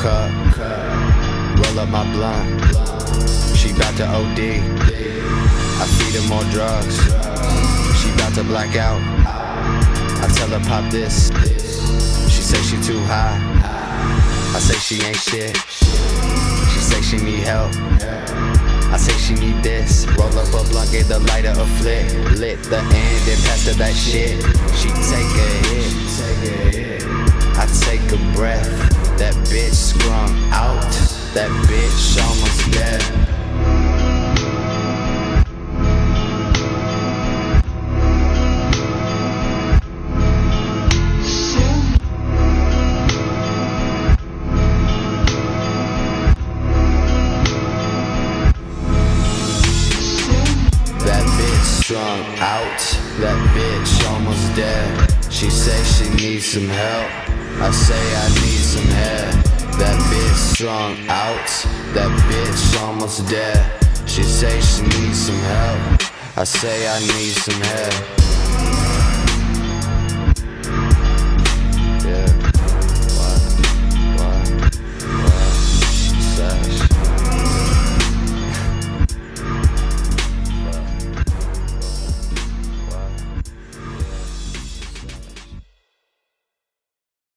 cup, roll up my blunt. She bout to OD, I feed her more drugs. She bout to black out, I tell her pop this. She say she too high, I say she ain't shit. She say she need help, I say she need this. Roll up a blunt, gave the lighter a flick. Lit the end and passed her that shit. She take a hit, I take a breath. That bitch sprung out, that bitch almost dead. Strung out, that bitch almost dead. She say she needs some help, I say I need some hair. That bitch strung out, that bitch almost dead. She say she needs some help, I say I need some hair.